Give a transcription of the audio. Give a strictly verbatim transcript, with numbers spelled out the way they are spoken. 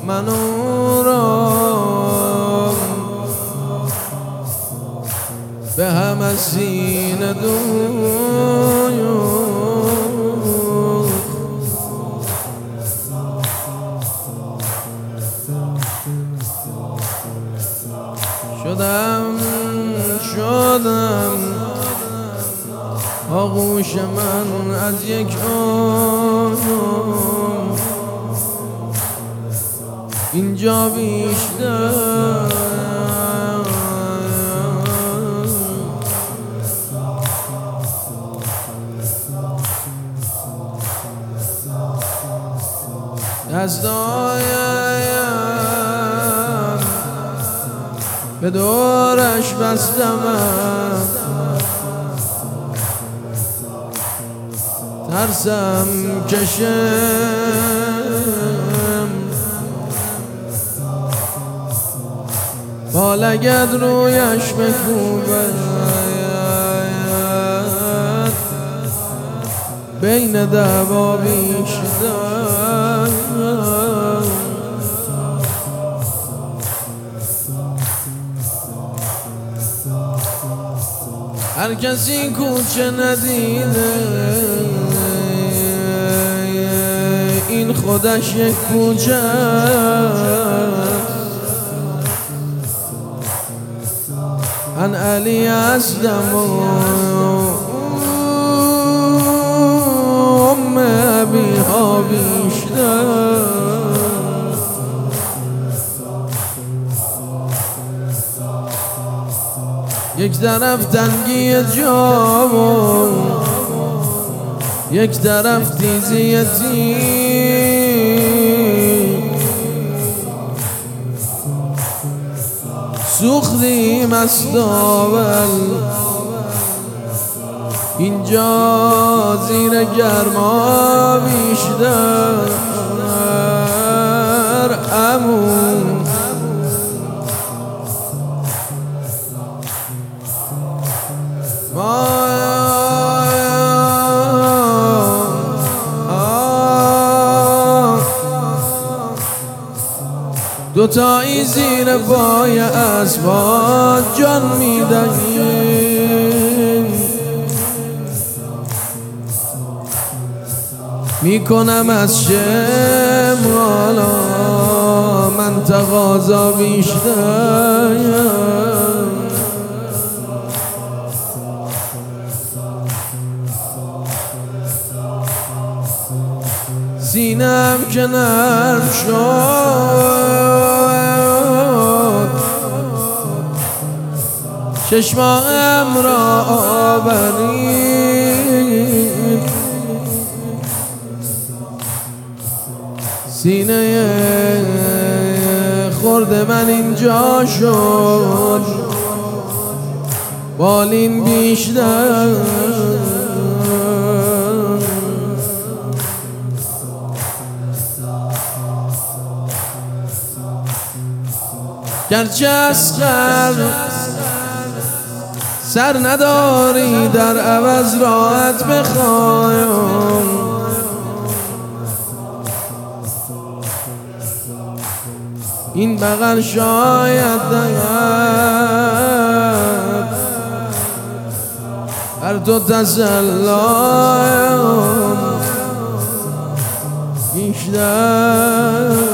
منو را به هم از سینه دویو شدم شدم آغوش من از یک آن اینجا بیشتر دستایم به دورش بستم ترسم کشم با لگد رویش بکوبد بین دوابیش دار هر کسی کوچه ندیده این خودش یک کوچه من علی هستم و ام ابی ها بیشتر یک طرف تنگی جا و یک طرف تیزی تیر سوختیم از داول اینجا زیر گرما بیشتر امون دوتایی زیر پای اسباد جان میدهیم میکنم از شم حالا من تقاضا بیشتر سینم که نرم شد چشمام را آورید سینه خورد من اینجا شد بالین بیشتر گرچه اسقر سر نداری در عوض راحت بخوایم این بغل شاید دهد هر تو تسلایم بیشتر